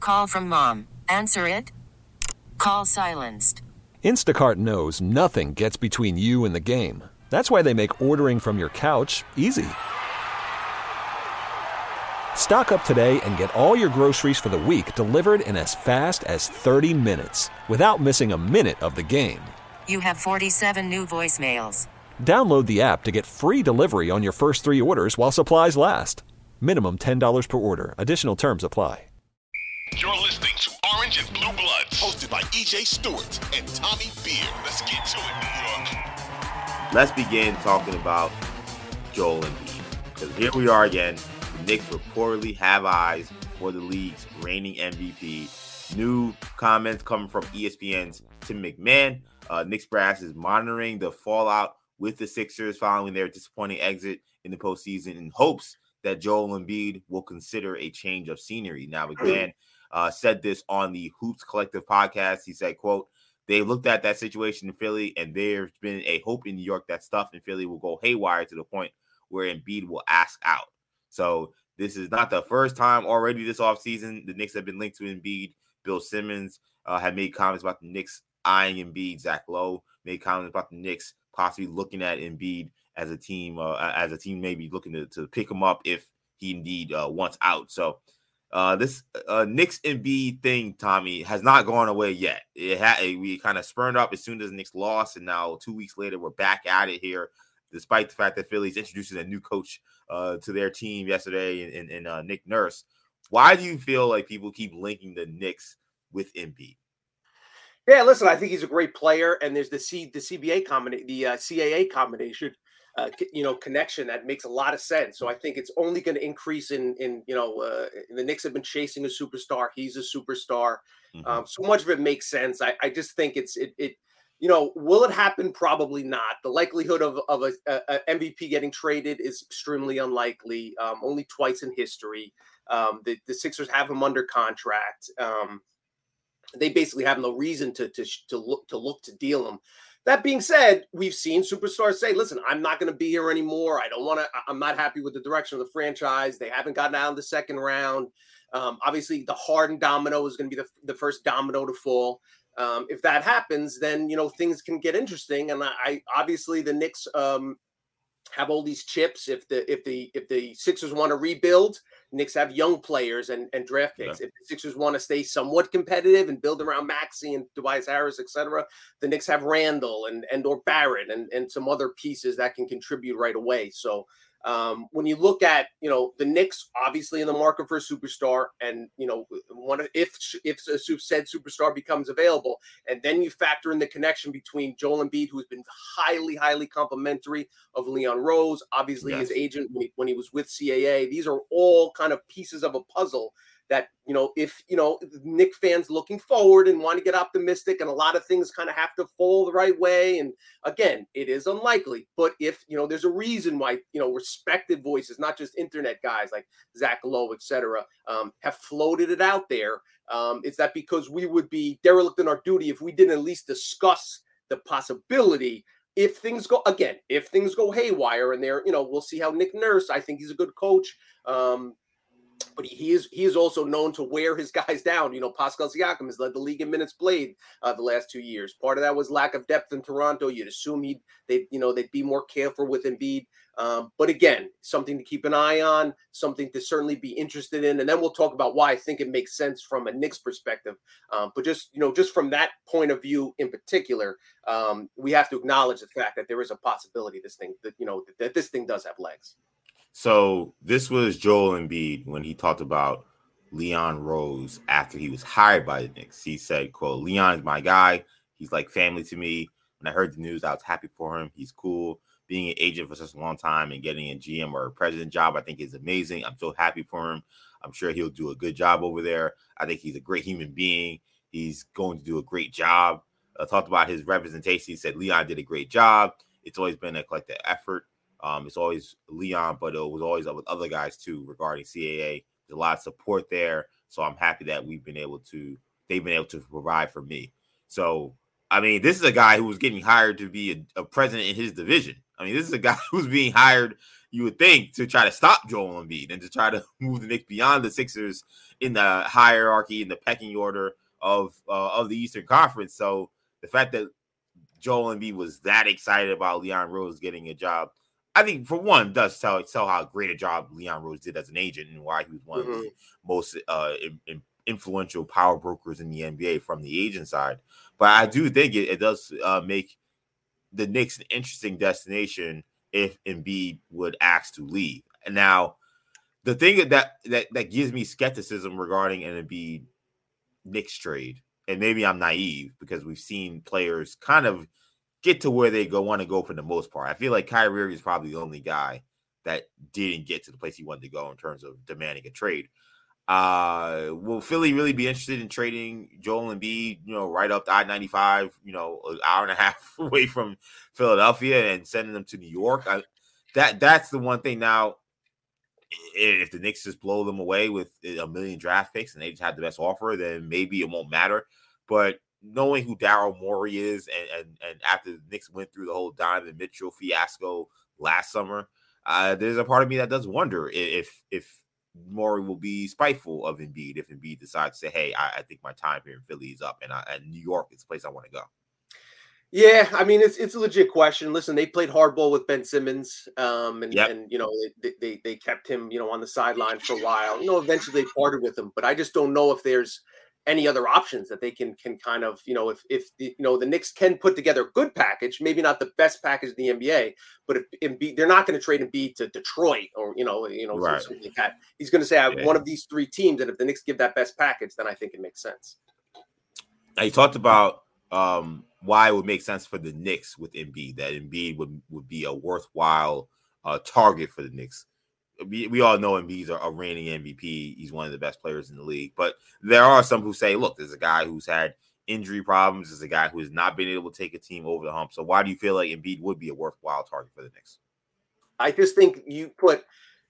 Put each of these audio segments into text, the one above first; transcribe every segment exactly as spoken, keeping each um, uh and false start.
Call from mom. Answer it. Call silenced. Instacart knows nothing gets between you and the game. That's why they make ordering from your couch easy. Stock up today and get all your groceries for the week delivered in as fast as thirty minutes without missing a minute of the game. You have forty-seven new voicemails. Download the app to get free delivery on your first three orders while supplies last. Minimum ten dollars per order. Additional terms apply. You're listening to Orange and Blue Bloods, hosted by E J Stewart and Tommy Beer. Let's get to it, New York. Let's begin talking about Joel Embiid. Because here we are again. The Knicks reportedly have eyes for the league's reigning M V P. New comments coming from E S P N's Tim McMahon. Uh, Knicks brass is monitoring the fallout with the Sixers following their disappointing exit in the postseason in hopes that Joel Embiid will consider a change of scenery. Now, McMahon uh, said this on the Hoops Collective podcast. He said, quote, "They looked at that situation in Philly, and there's been a hope in New York that stuff in Philly will go haywire to the point where Embiid will ask out." So this is not the first time already this offseason the Knicks have been linked to Embiid. Bill Simmons uh, had made comments about the Knicks eyeing Embiid. Zach Lowe made comments about the Knicks possibly looking at Embiid as a team, uh, as a team maybe looking to, to pick him up if he indeed uh, wants out. So uh, this uh, Knicks Embiid thing, Tommy, has not gone away yet. It had we kind of spurned up as soon as the Knicks lost, and now two weeks later we're back at it here, despite the fact that Philly's introducing a new coach uh, to their team yesterday in, in, in uh, Nick Nurse. Why do you feel like people keep linking the Knicks with Embiid? Yeah, listen, I think he's a great player, and there's the C the C B A combination, the uh, C A A combination, uh, you know, connection that makes a lot of sense. So I think it's only going to increase in in you know uh, the Knicks have been chasing a superstar. He's a superstar. Mm-hmm. Um, so much of it makes sense. I, I just think it's it it you know will it happen? Probably not. The likelihood of of a, a, a M V P getting traded is extremely unlikely. Um, only twice in history. Um, the the Sixers have him under contract. Um, They basically have no reason to to to look to look to deal him. That being said, we've seen superstars say, "Listen, I'm not going to be here anymore. I don't want to. I'm not happy with the direction of the franchise. They haven't gotten out of the second round. Um, obviously, the Harden domino is going to be the the first domino to fall. Um, if that happens, then you know things can get interesting. And I, I obviously the Knicks um, have all these chips. If the if the if the Sixers want to rebuild, Knicks have young players and, and draft picks. Yeah. If the Sixers want to stay somewhat competitive and build around Maxey and Tobias Harris, et cetera, the Knicks have Randall and, and or Barrett and, and some other pieces that can contribute right away. So um, when you look at, you know, the Knicks obviously in the market for a superstar, and, you know, one if if a said superstar becomes available, and then you factor in the connection between Joel Embiid, who's been highly, highly complimentary of Leon Rose, obviously yes. his agent when he, when he was with C A A. These are all kind of pieces of a puzzle that, you know, if, you know, Knick fans looking forward and want to get optimistic, and a lot of things kind of have to fall the right way. And again, it is unlikely, but if, you know, there's a reason why, you know, respected voices, not just internet guys like Zach Lowe, et cetera, um, have floated it out there. Um, it's that because we would be derelict in our duty if we didn't at least discuss the possibility if things go, again, if things go haywire and they're, you know, we'll see how Nick Nurse, I think he's a good coach. Um, But he is he is also known to wear his guys down. You know, Pascal Siakam has led the league in minutes played uh, the last two years. Part of that was lack of depth in Toronto. You'd assume he'd they you know they'd be more careful with Embiid. Um, but again, something to keep an eye on, something to certainly be interested in. And then we'll talk about why I think it makes sense from a Knicks perspective. Um, but just you know, just from that point of view in particular, um, we have to acknowledge the fact that there is a possibility this thing that you know that, that this thing does have legs. So this was Joel Embiid when he talked about Leon Rose after he was hired by the Knicks. He said, quote, "Leon is my guy. He's like family to me. When I heard the news, I was happy for him. He's cool. Being an agent for such a long time and getting a G M or a president job, I think is amazing. I'm so happy for him. I'm sure he'll do a good job over there. I think he's a great human being. He's going to do a great job." Uh, talked about his representation. He said Leon did a great job. It's always been a collective effort. Um, it's always Leon, but it was always with other guys too regarding C A A. There's a lot of support there. So I'm happy that we've been able to, they've been able to provide for me. So, I mean, this is a guy who was getting hired to be a, a president in his division. I mean, this is a guy who's being hired, you would think, to try to stop Joel Embiid and to try to move the Knicks beyond the Sixers in the hierarchy, in the pecking order of uh, of the Eastern Conference. So the fact that Joel Embiid was that excited about Leon Rose getting a job, I think, for one, does tell tell how great a job Leon Rose did as an agent and why he was one mm-hmm. of the most uh, in, in influential power brokers in the N B A from the agent side. But I do think it, it does uh, make the Knicks an interesting destination if Embiid would ask to leave. And now, the thing that that that gives me skepticism regarding an Embiid Knicks trade, and maybe I'm naive because we've seen players kind of get to where they go want to go for the most part. I feel like Kyrie is probably the only guy that didn't get to the place he wanted to go in terms of demanding a trade. Uh, will Philly really be interested in trading Joel Embiid, you know, right up to I ninety-five, you know, an hour and a half away from Philadelphia and sending them to New York? I, that that's the one thing. Now, if the Knicks just blow them away with a million draft picks and they just have the best offer, then maybe it won't matter. But knowing who Daryl Morey is, and, and and after the Knicks went through the whole Donovan Mitchell fiasco last summer, uh, there's a part of me that does wonder if if Morey will be spiteful of Embiid if Embiid decides to say, hey, I, I think my time here in Philly is up, and, I, and New York is the place I want to go. Yeah, I mean, it's it's a legit question. Listen, they played hardball with Ben Simmons, um, and, yep. and you know, they, they they kept him, you know, on the sideline for a while. You know, eventually they parted with him, but I just don't know if there's any other options that they can can kind of, you know, if if the, you know the Knicks can put together a good package, maybe not the best package in the N B A, but if Embiid, they're not going to trade Embiid to Detroit or you know you know right. something like that. He's going to say I have yeah. one of these three teams, and if the Knicks give that best package, then I think it makes sense. Now you talked about um, why it would make sense for the Knicks with Embiid, that Embiid would would be a worthwhile uh, target for the Knicks. We, we all know Embiid's a, a reigning M V P. He's one of the best players in the league. But there are some who say, look, there's a guy who's had injury problems. There's a guy who has not been able to take a team over the hump. So why do you feel like Embiid would be a worthwhile target for the Knicks? I just think you put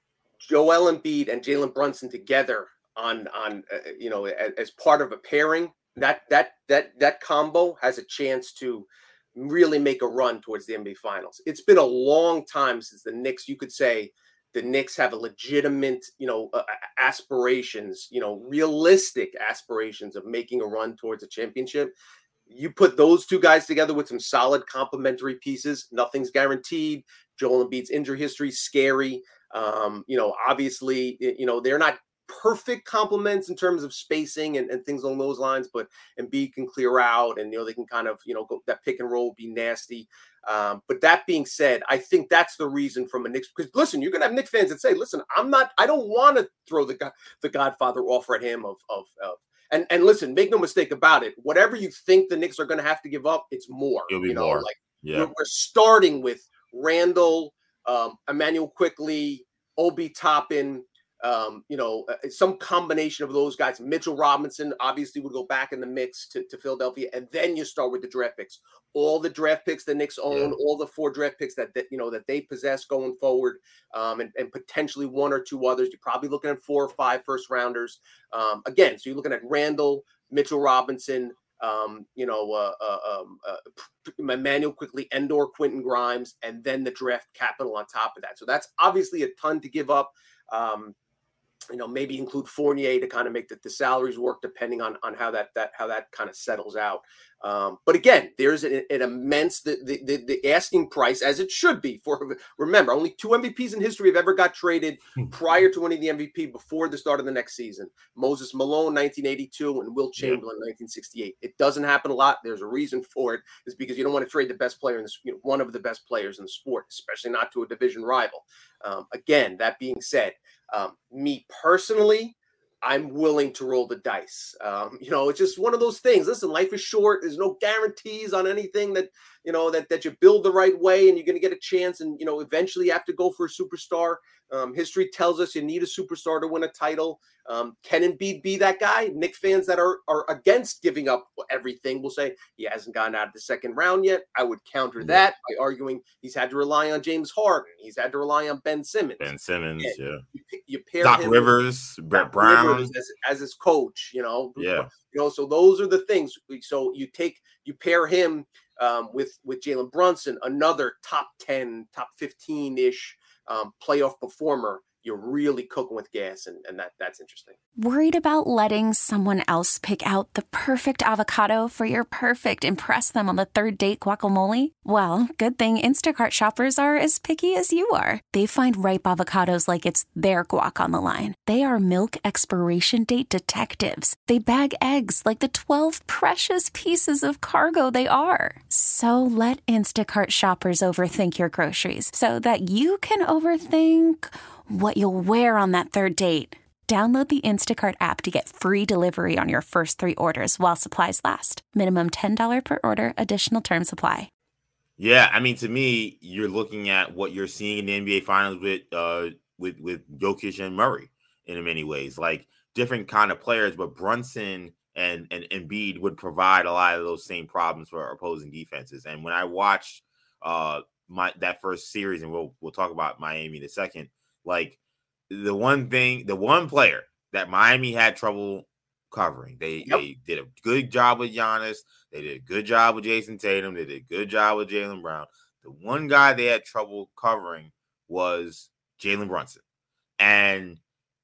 Joel Embiid and Jalen Brunson together on, on uh, you know, as, as part of a pairing. That that that that combo has a chance to really make a run towards the N B A Finals. It's been a long time since the Knicks, you could say, the Knicks have a legitimate, you know, uh, aspirations, you know, realistic aspirations of making a run towards a championship. You put those two guys together with some solid complementary pieces. Nothing's guaranteed. Joel Embiid's injury history is scary. Um, you know, obviously, you know, they're not perfect complements in terms of spacing and, and things along those lines, but Embiid can clear out and, you know, they can kind of, you know, go, that pick and roll will be nasty. Um, but that being said, I think that's the reason from a Knicks, because listen, you're going to have Knicks fans that say, listen, I'm not, I don't want to throw the the Godfather offer at him of, of, of, and, and listen, make no mistake about it. Whatever you think the Knicks are going to have to give up, it's more, It'll be you know, more. like yeah. we're, we're starting with Randall, um, Emmanuel Quickley, Obi Toppin, Um, you know, uh, some combination of those guys. Mitchell Robinson obviously would go back in the mix to, to Philadelphia, and then you start with the draft picks. All the draft picks the Knicks own, yeah. all the four draft picks that, that you know that they possess going forward, um, and, and potentially one or two others. You're probably looking at four or five first rounders. Um, again, so you're looking at Randall, Mitchell Robinson, um, you know, uh, uh, um, uh, Emmanuel Quickley, Endor, Quentin Grimes, and then the draft capital on top of that. So that's obviously a ton to give up. Um, you know, maybe include Fournier to kind of make the, the salaries work, depending on, on how that that how that kind of settles out. Um, but again, there's an, an immense the, the the the asking price, as it should be. For remember, only two M V Ps in history have ever got traded prior to winning the M V P before the start of the next season. Moses Malone, nineteen eighty-two, and Wilt Chamberlain, yeah. nineteen sixty-eight. It doesn't happen a lot. There's a reason for it. It's because you don't want to trade the best player in the, you know, one of the best players in the sport, especially not to a division rival. Um, again, that being said. Um, me personally, I'm willing to roll the dice. Um, you know, it's just one of those things. Listen, life is short. There's no guarantees on anything that, you know, that, that you build the right way and you're going to get a chance. And, you know, eventually you have to go for a superstar. Um, history tells us you need a superstar to win a title. Um, can Embiid be that guy? Knicks fans that are, are against giving up everything will say he hasn't gotten out of the second round yet. I would counter that by arguing he's had to rely on James Harden. He's had to rely on Ben Simmons. Ben Simmons, and yeah. You, you pair Doc him Rivers, with, Brett Doc Brown Rivers as, as his coach, you know. Yeah. You know, so those are the things. So you take, you pair him um, with with Jalen Brunson, another top ten, top fifteen ish um, playoff performer, you're really cooking with gas, and, and that that's interesting. Worried about letting someone else pick out the perfect avocado for your perfect impress them on the third date guacamole? Well, good thing Instacart shoppers are as picky as you are. They find ripe avocados like it's their guac on the line. They are milk expiration date detectives. They bag eggs like the twelve precious pieces of cargo they are. So let Instacart shoppers overthink your groceries so that you can overthink what you'll wear on that third date. Download the Instacart app to get free delivery on your first three orders while supplies last. Minimum ten dollars per order. Additional terms apply. Yeah, I mean, to me, you're looking at what you're seeing in the N B A Finals with uh with with Jokic and Murray in many ways, like different kind of players, but Brunson and and Embiid would provide a lot of those same problems for opposing defenses. And when I watched uh my that first series, and we'll we'll talk about Miami in a second. Like the one thing, the one player that Miami had trouble covering, they, yep. they did a good job with Giannis. They did a good job with Jason Tatum. They did a good job with Jaylen Brown. The one guy they had trouble covering was Jalen Brunson. And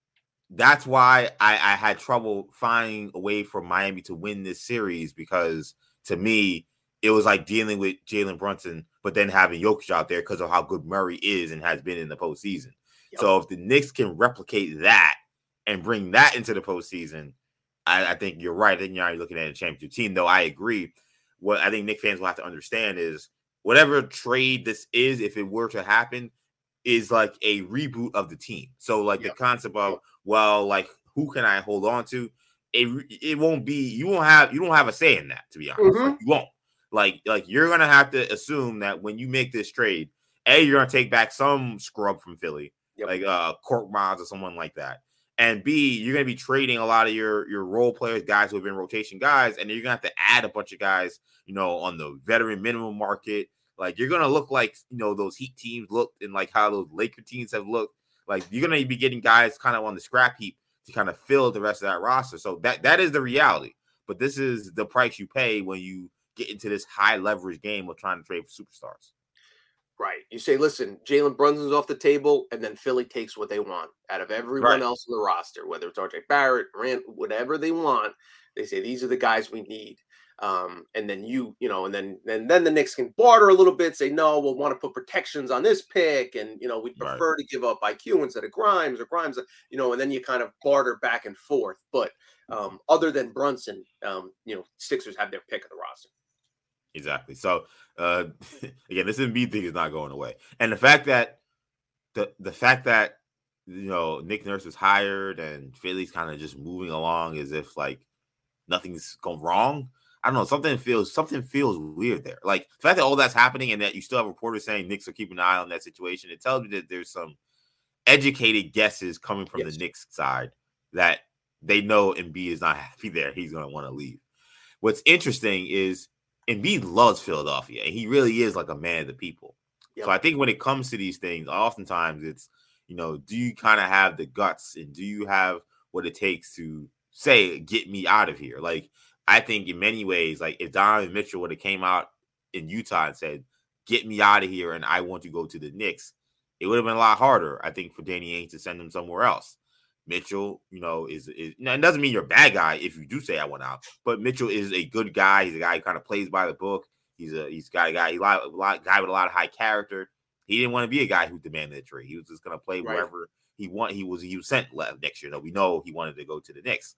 that's why I, I had trouble finding a way for Miami to win this series, because to me, it was like dealing with Jalen Brunson, but then having Jokic out there because of how good Murray is and has been in the postseason. Yep. So if the Knicks can replicate that and bring that into the postseason, I, I think you're right. I think you're looking at a championship team, though I agree. What I think Knicks fans will have to understand is whatever trade this is, if it were to happen, is like a reboot of the team. So like yep. the concept of, well, like who can I hold on to? It it won't be, you won't have, you don't have a say in that, to be honest. Mm-hmm. Like, you won't. Like, like you're going to have to assume that when you make this trade, A, you're going to take back some scrub from Philly, yep. like uh, Court Miles or someone like that. And B, you're going to be trading a lot of your, your role players, guys who have been rotation guys, and you're going to have to add a bunch of guys, you know, on the veteran minimum market. Like, you're going to look like, you know, those Heat teams looked and like how those Laker teams have looked. Like, you're going to be getting guys kind of on the scrap heap to kind of fill the rest of that roster. So that that is the reality. But this is the price you pay when you get into this high leverage game of trying to trade for superstars. Right. You say, listen, Jalen Brunson's off the table, and then Philly takes what they want out of everyone right. else on the roster, whether it's R J Barrett, Rand, whatever they want. They say, these are the guys we need. Um, and then you, you know, and then, and then the Knicks can barter a little bit, say, no, we'll want to put protections on this pick. And, you know, we prefer right. to give up I Q instead of Grimes or Grimes, you know, and then you kind of barter back and forth. But um, other than Brunson, um, you know, Sixers have their pick of the roster. Exactly. So, uh, again, this Embiid thing is not going away. And the fact that the the fact that, you know, Nick Nurse was hired and Philly's kind of just moving along as if like nothing's gone wrong. I don't know. Something feels something feels weird there. Like the fact that all that's happening and that you still have reporters saying Knicks are keeping an eye on that situation, it tells me that there's some educated guesses coming from yes. the Knicks side that they know Embiid is not happy there. He's going to want to leave. What's interesting is Embiid loves Philadelphia, and he really is like a man of the people. Yep. So I think when it comes to these things, oftentimes it's, you know, do you kind of have the guts and do you have what it takes to say, get me out of here? Like, I think in many ways, like if Donovan Mitchell would have came out in Utah and said, get me out of here and I want to go to the Knicks, it would have been a lot harder, I think, for Danny Ainge to send him somewhere else. Mitchell, you know, is, is now, it doesn't mean you're a bad guy if you do say I want out, but Mitchell is a good guy. He's a guy who kind of plays by the book. He's a he's got a guy, he's a, lot, a lot, guy with a lot of high character. He didn't want to be a guy who demanded a trade. He was just going to play right. wherever he want. He was he was sent left next year. Though we know he wanted to go to the Knicks.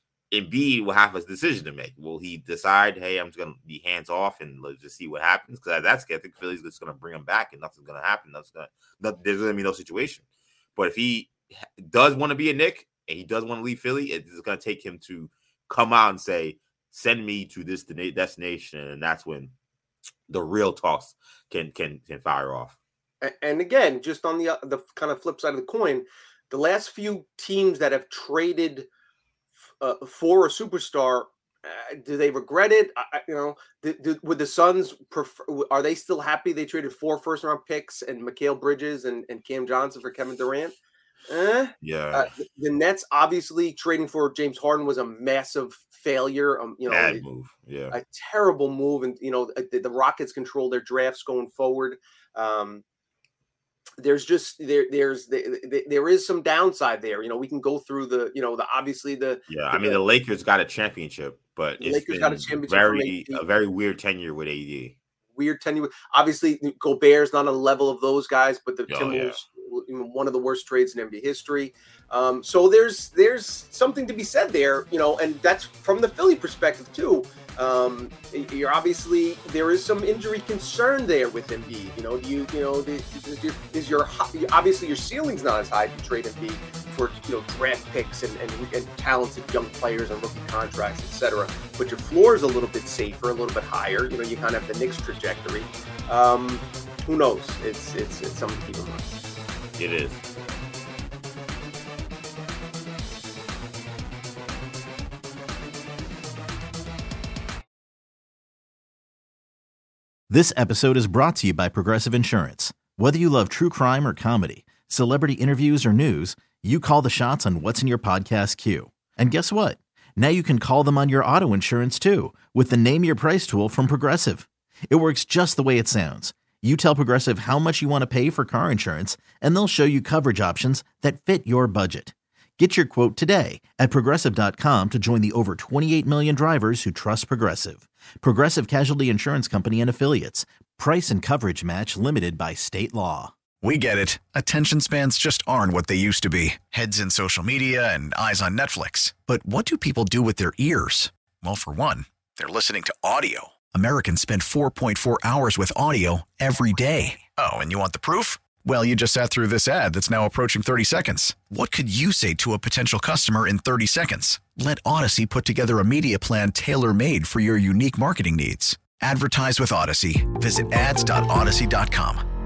Embiid will have a decision to make. Will he decide, hey, I'm just going to be hands off and let's just see what happens? Because that's I think Philly's just going to bring him back and nothing's going to happen. That's going to there's going to be no situation. But if he does want to be a Knick and he does want to leave Philly, it's going to take him to come out and say, send me to this destination. And that's when the real talks can can can fire off. And again, just on the the kind of flip side of the coin, the last few teams that have traded uh, for a superstar, uh, do they regret it? I, you know, do, do, would the Suns prefer? Are they still happy they traded four first round picks and Mikal Bridges and, and Cam Johnson for Kevin Durant? Eh, Yeah. Uh, the, the Nets obviously trading for James Harden was a massive failure. Um, you know, Bad it- move. Yeah. a terrible move, and you know the, the Rockets control their drafts going forward. Um, there's just there there's the, the, there is some downside there. You know, we can go through the you know the obviously the Yeah. I mean, the Lakers got a championship, but The it's Lakers been got a championship from very A D. a very weird tenure with A D. weird tenure. Obviously, Gobert's not on the level of those guys, but the Oh, Timberwolves, you know, one of the worst trades in N B A history. Um, so there's there's something to be said there, you know, and that's from the Philly perspective too. Um, you're obviously there is some injury concern there with Embiid. You know, do you you know the, is your is your obviously your ceiling's not as high if you trade Embiid for you know draft picks and, and, and talented young players and rookie contracts, et cetera. But your floor is a little bit safer, a little bit higher. You know, you kind of have the Knicks trajectory. Um, who knows? It's it's it's something to keep in mind. It is. This episode is brought to you by Progressive Insurance. Whether you love true crime or comedy, celebrity interviews or news, you call the shots on what's in your podcast queue. And guess what? Now you can call them on your auto insurance too with the Name Your Price tool from Progressive. It works just the way it sounds. You tell Progressive how much you want to pay for car insurance, and they'll show you coverage options that fit your budget. Get your quote today at Progressive dot com to join the over twenty-eight million drivers who trust Progressive. Progressive Casualty Insurance Company and Affiliates. Price and coverage match limited by state law. We get it. Attention spans just aren't what they used to be. Heads in social media and eyes on Netflix. But what do people do with their ears? Well, for one, they're listening to audio. Americans spend four point four hours with audio every day. Oh, and you want the proof? Well, you just sat through this ad that's now approaching thirty seconds. What could you say to a potential customer in thirty seconds? Let Odyssey put together a media plan tailor-made for your unique marketing needs. Advertise with Odyssey. Visit ads dot odyssey dot com.